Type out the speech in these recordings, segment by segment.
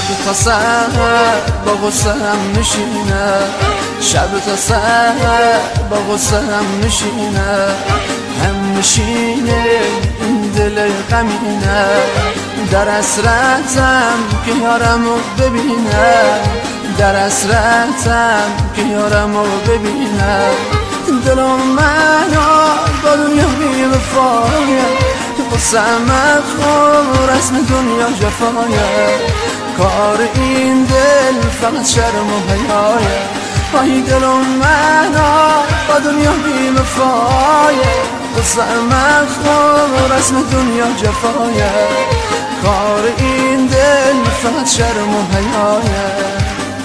تا سحر با غصه هم میشینه، شب تا سحر با غصه هم میشینه، هم میشینه این دل غمینه، در حسرتم که یارمو ببینه، در حسرتم که یارمو ببینه، دلم منو با دنیا بی وفایه، قصم خور رسم دنیا جفایه، کار این دل فقط شرم و حیایه، آی دلم منو با دنیا بی وفایه، قصم خور رسم دنیا جفایه، کار این دل فقط شرم و حیایه.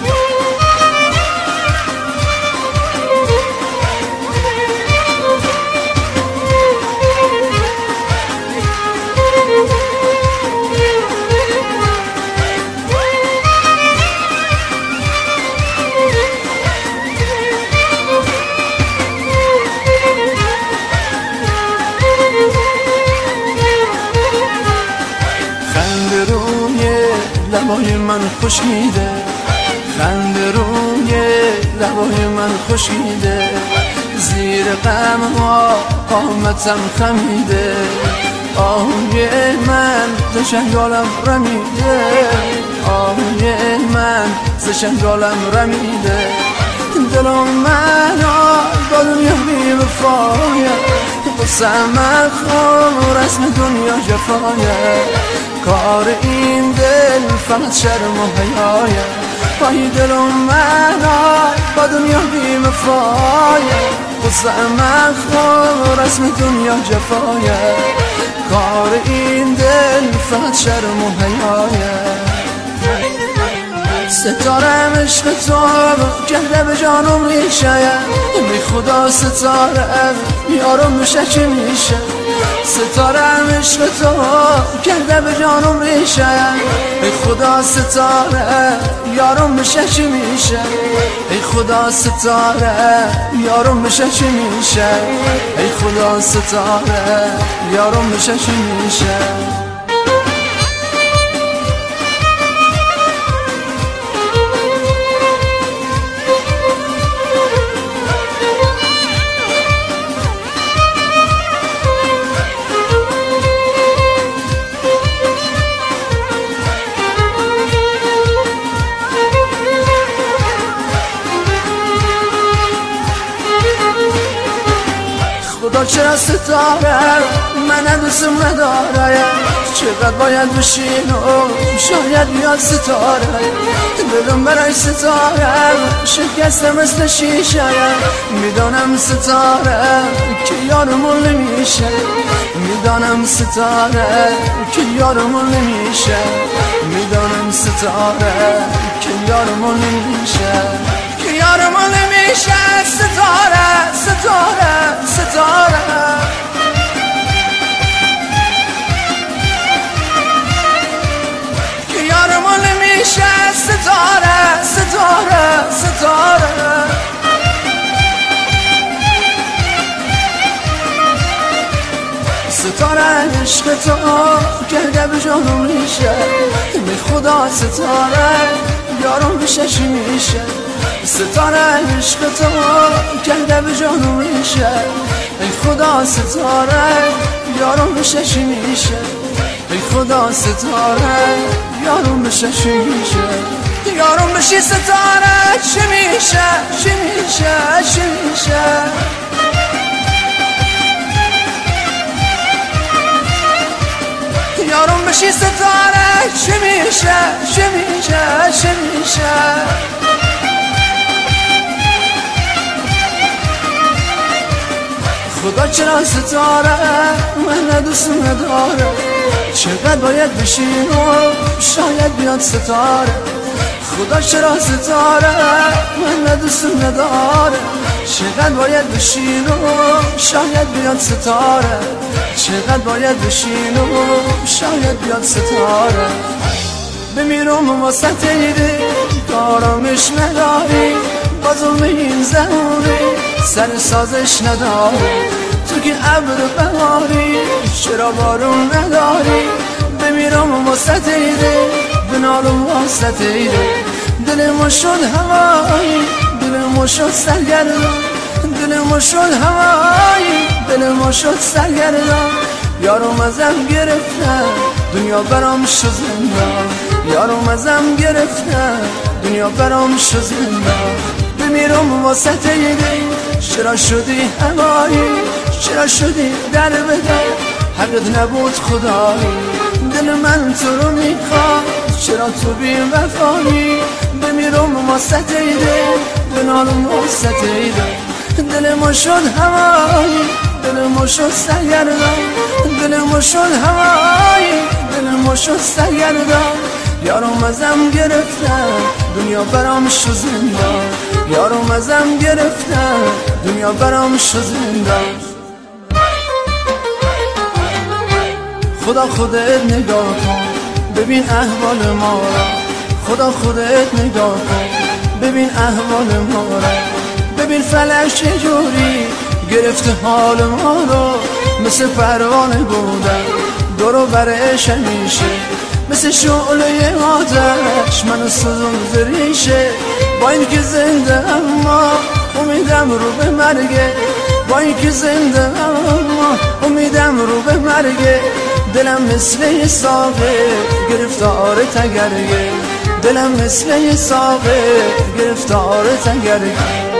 لبای من خشکیده، خنده روی لبای من خشکیده، زیر غم ها قامتم خمیده، آهوی من ز شنگالم رمیده، آهوی من ز شنگالم رمیده، دلم منو با دنیا بی وفایه، قصم خور رسم دنیا جفایه، کار این دل فقط شرم و حیایه، پای دلم منو با دنیا بی وفایه، قصم خور رسم دنیا جفایه، کار این دل فقط شرم و حیایه. ستارم عشق تو کرده به جانم ریشه، بی خدا ستارم یارم میشه چی میشه، ستارم عشق تو کرده به جانم ریشه، ای خدا ستاره یارم میشه چی میشه، ای خدا ستاره یارم میشه چی میشه، ای خدا ستاره یارم میشه چی میشه. خدا چرا ستاره من دوستم نداره، چقدر باید بشین و شاید بیاد ستاره، دلم برای ستاره شکسته مثل شیشه، میدانم ستاره که یارمون نمیشه، میدانم ستاره که یارمون نمیشه، میدانم ستاره که یارمون نمیشه، که یارمون نمیشه، ستاره ستاره ستاره، که یارمون نمیشه، ستاره ستاره ستاره. ستاره عشق تو کرده به جانم ریشه، بی خدا ستاره یارم میشه چی میشه، ستاره عشق تو کرده به جانم ریشه، ای خدا ستاره یارم میشه چی میشه، ای خدا ستاره یارم میشه چی میشه، یارم میشه ستاره چی میشه چی میشه چی میشه، یارم بشی ستاره چی میشه چی میشه چی میشه. خدا چرا ستاره من دوست نداره، چقدر باید بشین و شاید بیاد ستاره، خدا چرا ستاره من دوست نداره، چقدر باید بشین و شاید بیاد ستاره، چقدر باید بشین و شاید بیاد ستاره، بمیرم واسه تیده کارامش نداری، با ظلم این زهوری سر سازش نداری، تو که ابر بهاری چرا بارون نداری، بمیرم واسه تیده بنالم واسطه دل ما شد هوایی دل ما شد سرگردان دل ما شد هوایی دل ما شد سرگردان یارم ازم گرفتن دنیا برام شد زندان یارم ازم گرفتن دنیا برام شد زندان بمیرم واسطه دل چرا شدی هوایی چرا شدی در بدر حقت نبود خدایی دل من تو رو میخواد چرا تو بی وفایی بمیرم واسطه دل بنالم واسطه دل دل ما شد هوایی دل ما شد سرگردان دل ما شد هوایی دل ما شد سرگردان یارم ازم گرفتن دنیا برام شد زندان یارم ازم گرفتن دنیا برام شد زندان خدا خودت نگاه کن ببین احوال ما را خدا خودت نگاه کن ببین احوال ما را ببین فلک چجوری گرفته حال ما رو مثل پروانه بودن دورو برش همیشه مثل شعله آتش منو سوزون ریشه با این که زنده اما امیدم رو به مرگه با این که زنده اما امیدم رو به مرگه دلم مثل یه ساقه گرفتار تگرگه دلم مثل یه ساقه گرفتار تگرگه